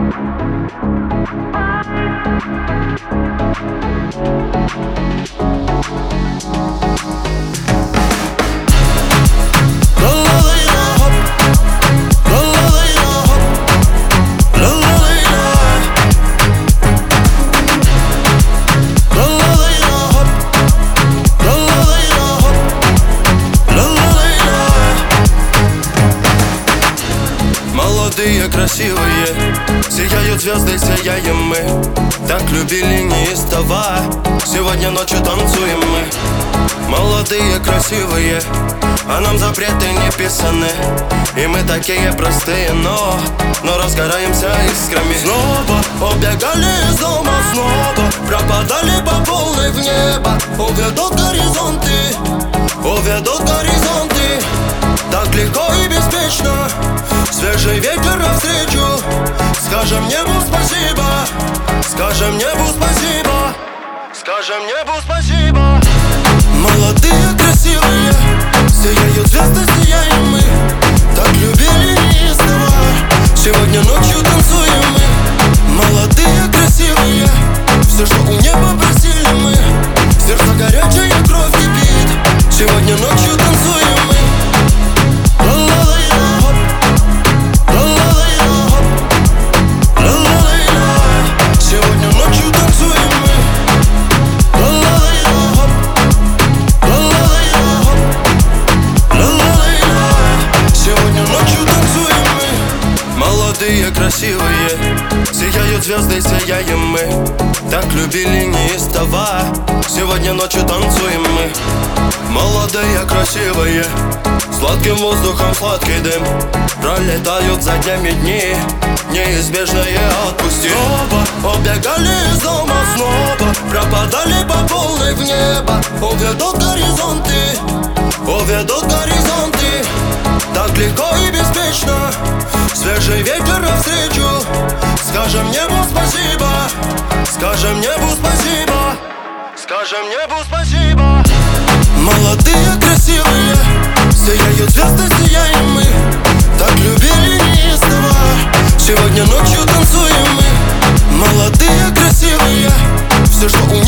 Молодые, красивые, сияют звезды, сияем мы. Так любили неистово, сегодня ночью танцуем мы. Молодые, красивые, а нам запреты не писаны. И мы такие простые, но разгораемся искрами. Снова убегали из дома, снова пропадали по полной в небо. Уведут горизонты, уведут горизонты. Так легко и беспечно, свежий ветер навстречу. Скажем небу спасибо, скажем небу спасибо, скажем небу спасибо. Молодые, красивые, сияют звезды, сияем мы. Так любили неистово, сегодня ночью танцуем мы. Молодые, красивые, все, что у неба просили мы. Сердце горячая, кровь кипит, сегодня ночью танцуем мы. Сегодня ночью танцуем мы. Сегодня ночью танцуем мы. Молодые, красивые, сияют звезды, сияем мы. Так любили неистово, сегодня ночью танцуем мы. Молодые, красивые, сладким воздухом сладкий дым. Пролетают за днями дни, неизбежное отпусти. Снова убегали из дома, снова пропадали по полной в небо. Уведут горизонты, уведут горизонты. Так легко и беспечно, свежий ветер навстречу. Скажем небу спасибо, скажем небу спасибо, скажем небу спасибо. Молодые, красивые, сияют звезды, сияем мы. Так любили неистово, сегодня ночью танцуем мы. Молодые, красивые, все, что у